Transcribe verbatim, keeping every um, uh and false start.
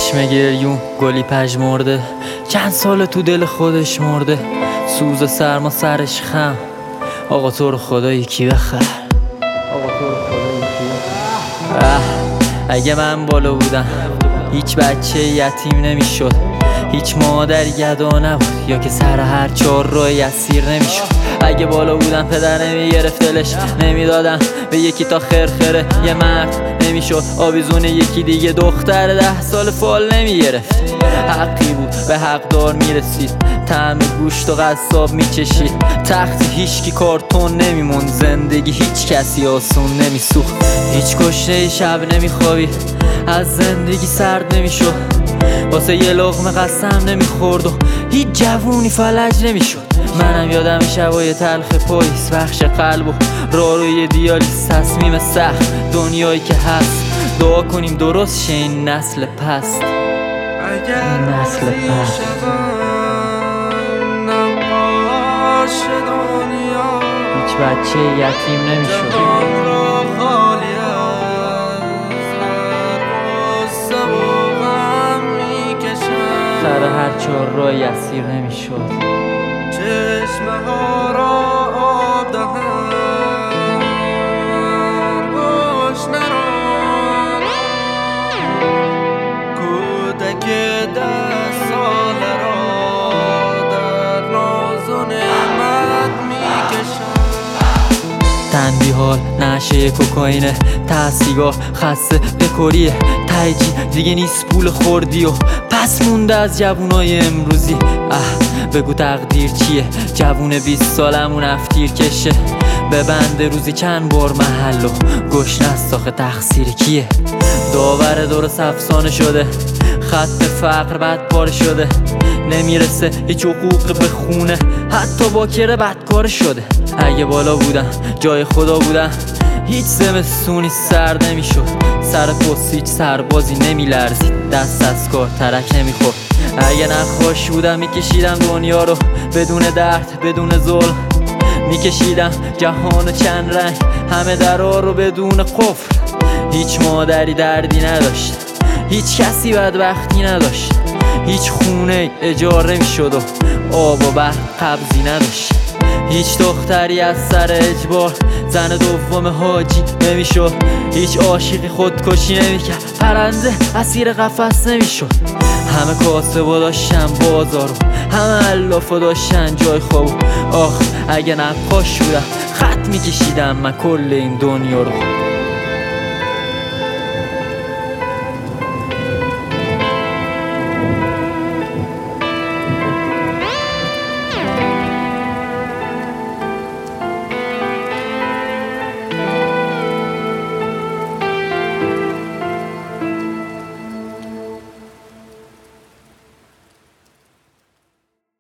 چشم گریون گلی پژمرده، چند سال تو دل خودش مرده، سوز و سرما سرش خم. آقا تو رو خدا یکی بخر، آقا تو رو خدا یکی بخر. اگه من بالا بودم هیچ بچه یتیم نمیشد، هیچ مادر گدا نبود یا که سر هر چهار راه اسیر نمیشد. اگه بالا بودم پدر نمیگرفت دلش، نمیدادم به یکی تا خرخره یه مرد نمیشد آویزون یکی دیگه دختر ده سال فال نمیگرفت. حقی بود به حقدار میرسید، طعم گوشت و قصاب میچشید. تخت هیچکی کارتون نمیمون، زندگی هیچ کسی آسون نمیسوخت. هیچ کشته شب نمیخوابید، از زندگی سرد نمیشد، واسه یه لقمه قسم نمیخورد و هیچ جوونی فلج نمیشد. منم یادم شبای تلخ پاییز، بخش قلب و راه روی دیالیز، تصمیم سخت دنیایی که هست. دعا کنیم درست شه این نسل پست، این نسل پست. هیچ بچه یتیم نمیشد، سر هر چهار راه اسیر نمیشد. چشمه ها را آب دهن، گشنه را کودک ده ساله را در ناز و نعمت میکشن. تنبیهال نشه کوکائینه، تحصیگاه خسته بکوریه، تایجی دیگه نیست پول خوردی و پس مونده از جوونای امروزی. اه بگو تقدیر چیه، جوون بیست سالمون افتیر کشه، ببنده روزی چند بار محل و گشنه است آخه تقصیر کیه. داور درست افسانه شده، خط فقر بد پاره شده، نمیرسه هیچ حقوق به خونه، حتی باکره بدکار شده. اگه بالا بودم جای خدا بودم هیچ زمستونی سرد نمیشد، سر پست هیچ سربازی نمیلرزید، دست از کار ترک نمیخورد. اگه نخواش بودم میکشیدم دنیا رو بدون درد بدون ظلم، میکشیدم جهان چند رنگ همه درها رو بدون قفل. هیچ مادری دردی نداشت، هیچ کسی بدبختی نداشت، هیچ خونه اجاره میشد و آب و برق قبضی نداشت. هیچ دختری از سر اجبار زن دوم حاجی نمیشد، هیچ عاشقی خودکشی نمیکرد، پرنده اسیر قفس نمیشد. همه کاسبا داشتن بازارو، همه علافا داشتن جای خواب. آخ اگه نقاش بودم خط میکشیدم من کل این دنیا رو.